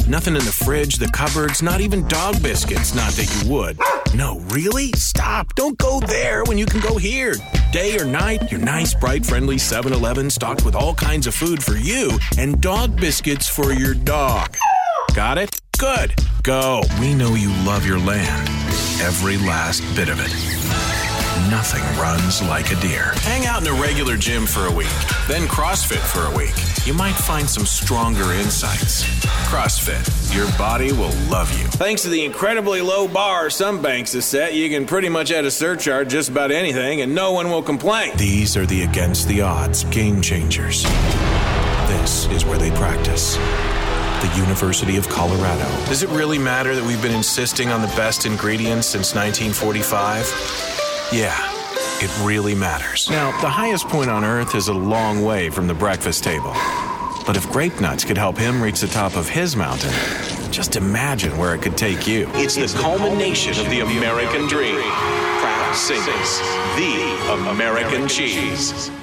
Nothing in the fridge, the cupboards, not even dog biscuits. Not that you would. No, really? Stop. Don't go there when you can go here. Day or night, your nice, bright, friendly 7-Eleven stocked with all kinds of food for you and dog biscuits for your dog. Got it? Good. Go. We know you love your land. Every last bit of it. Nothing runs like a deer. Hang out in a regular gym for a week, then CrossFit for a week. You might find some stronger insights. CrossFit, your body will love you. Thanks to the incredibly low bar some banks have set, you can pretty much add a surcharge just about anything and no one will complain. These are the against the odds game changers. This is where they practice. The University of Colorado. Does it really matter that we've been insisting on the best ingredients since 1945? Yeah, it really matters. Now, the highest point on Earth is a long way from the breakfast table. But if grape nuts could help him reach the top of his mountain, just imagine where it could take you. It's the culmination of the American dream. Kraft singles, the American cheese.